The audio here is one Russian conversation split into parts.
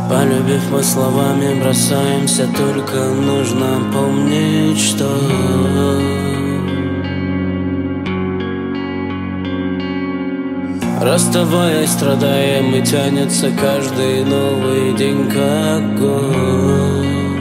Полюбив, мы словами бросаемся, только нужно помнить, что расставаясь, страдаем, и тянется каждый новый день, как год.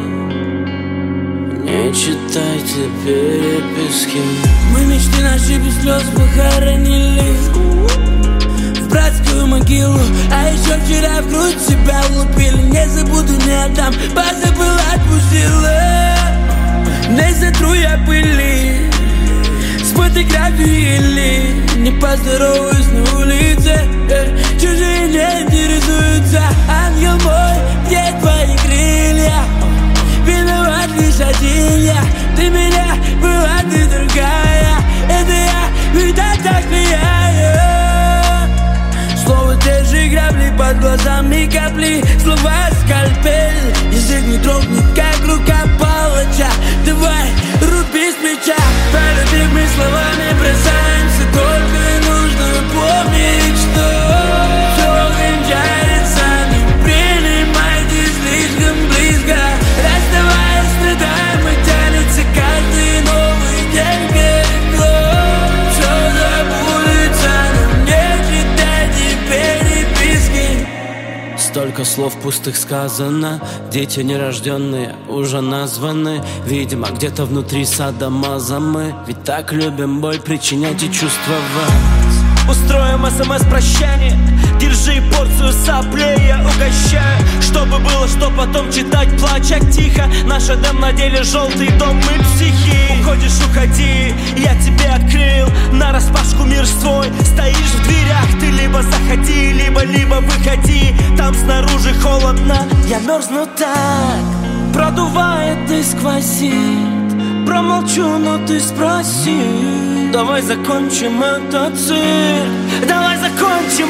Не читайте переписки. Мы мечты наши без слез похоронили в братскую могилу. А еще вчера в грудь себя улупили. Не забуду, не отдам, позабыла, отпустила. Не сотру я пыли с фотографии или не поздороваюсь на улице. Чужие не интересуются. Ангел мой, где твои крылья? Виноват лишь один я. Ты меня, была ты другая. Это я, видать, так влияю. Слово те же грабли, под глазами капли. Слова скальпель, язык не дрогнет, как рука палача. Давай, руби с плеча. Полюбив, мы словами бросаемся, только нужно помнить, что все кончается. Не принимайте слишком близко. Расставаясь, страдаем, и тянется каждый новый день, как год. Все забудется, но не читайте переписки. Столько слов пустых сказано, дети нерожденные уже названы. Видимо, где-то внутри садомаза мы. Ведь так любим боль причинять и чувствовать. Устроим СМС-прощание. Держи порцию соплей, я угощаю. Чтобы было что потом читать, плача тихо. Наш Эдем на деле желтый дом, мы психи. Уходишь, уходи, я тебе открыл нараспашку мир свой. Стоишь в дверях, ты либо заходи, либо выходи. Там снаружи холодно, я мерзну так. Продувает и сквозит. Промолчу, но ты спроси. Давай закончим этот цирк. Давай закончим